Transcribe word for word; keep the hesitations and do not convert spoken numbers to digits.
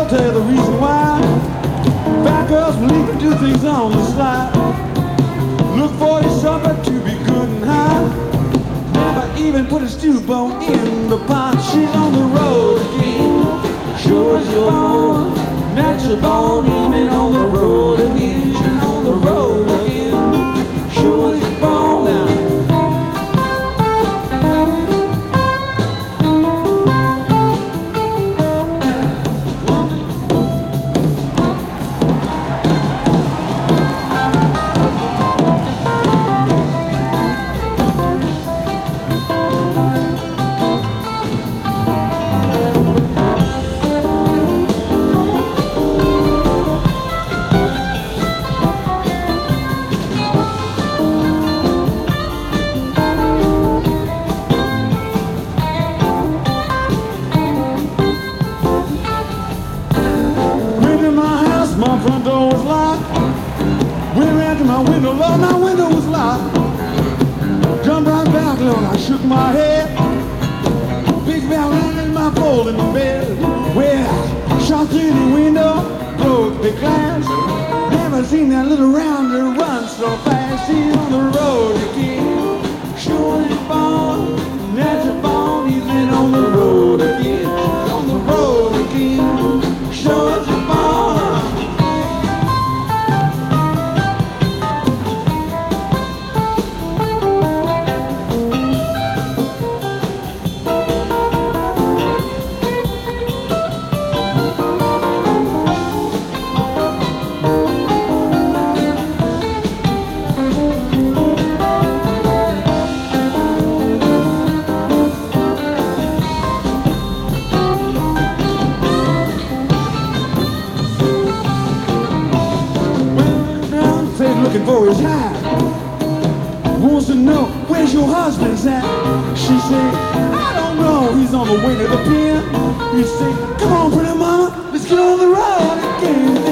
I'll tell you the reason why. Fat girls believe in do things on the slide. Look for your supper to be good and high. Never even put a stew bone in the pot. She's on the road again. Sure as you're born, natural born, even on the road again. She's on the road again. Sure as you're born now. My front door was locked. Went around to my window, Lord, my window was locked. Jumped right back, Lord, I shook my head. Big bell rang in my fold in the bed. Well, shot through the window, broke the glass. Never seen that little rounder run so fast. She's on the road again. Sure as you're born, natural born, he's been on the road again. She's on the road again. Sure as you're born. Looking for his hat. Wants to know where's your husband's at. She said, I don't know, he's on the way to the pen. He said, come on pretty mama, let's get on the road again.